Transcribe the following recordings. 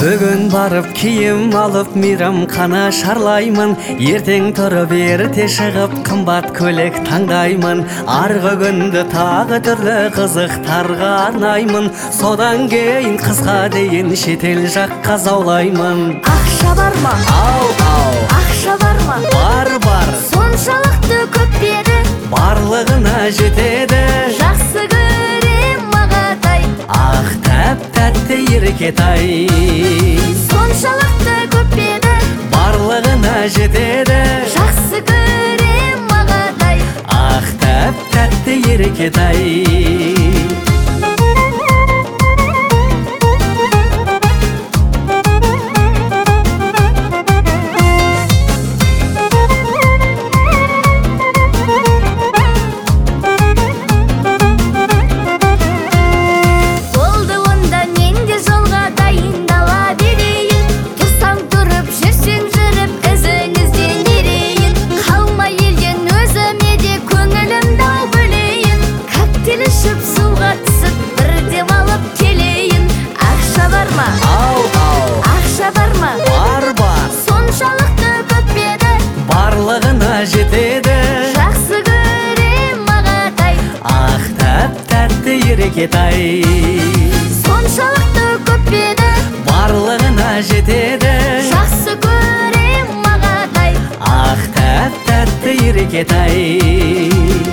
Бүгін барып киім алып мейрамхана шарлаймын. Ертең тұрып ерте шығып қымбат көйлек таңдаймын. Арғы күнді тағы түрлі қызықтарға арнаймын. Содан кейін қызға дейін шетел жаққа заулаймын. Ақша бар ма? Ау. Ақша бар ма? Бар. Соншалықты көп еді, Барлығына жетеді. жақсы көрем мағатай. Ақ тәп-тәтті еркетай. Соншалықты көп еді, Барлығына жетеді. жақсы көрем мағатай. Ақ тәп-тәтті еркетай. Болды онда мен де жолға дайындала берейін. Тұрсаң тұрып, жүрсең жүріп, ізіңізден ерейін. Қалмай елден өзіме де көңілімді ау бөлейін. Коктейль ішіп суға түсіп, бір демалып келейін. Ақша бар ма? Ау. Ақша бар ма? Бар. Соншалықты көп еді, Барлығына жетеді. жақсы көрем мағатай. Ақ тәп-тәтті еркетай. Соншалықты көп еді, Барлығына жетеді. жақсы көрем мағатай. Ақ тәп-тәтті еркетай.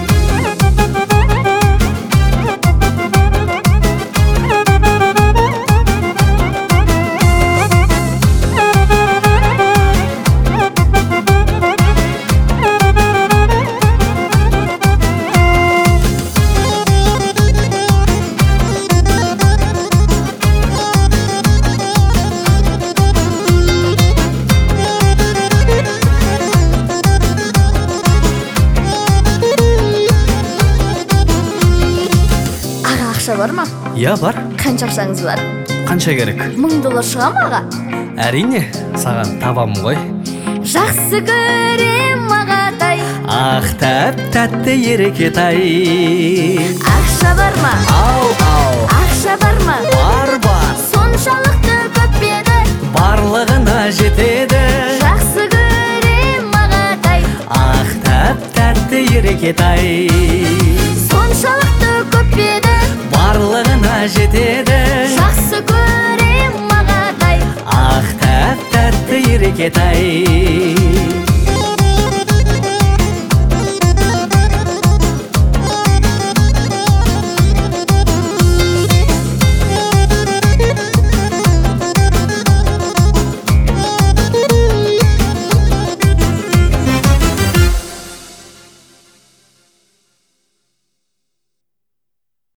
Аға, ақша бар ма? Я бар. Қанша ақшаңыз бар? Қанша керек? $1000 шыға ма аға? Әрине, саған табамын ғой. Жақсы көрем мағатай. Ақ тәп-тәтті еркетай. Ақша бар ма? Ау. Ақша бар ма? Бар. Соншалықты көп еді, Барлығына жетеді. жақсы көрем мағатай. Ақ тәп-тәтті еркетай. Соншалықты көп еді, Барлығына жетеді. жақсы көрем мағатай. Ақ тәп-тәтті еркетай.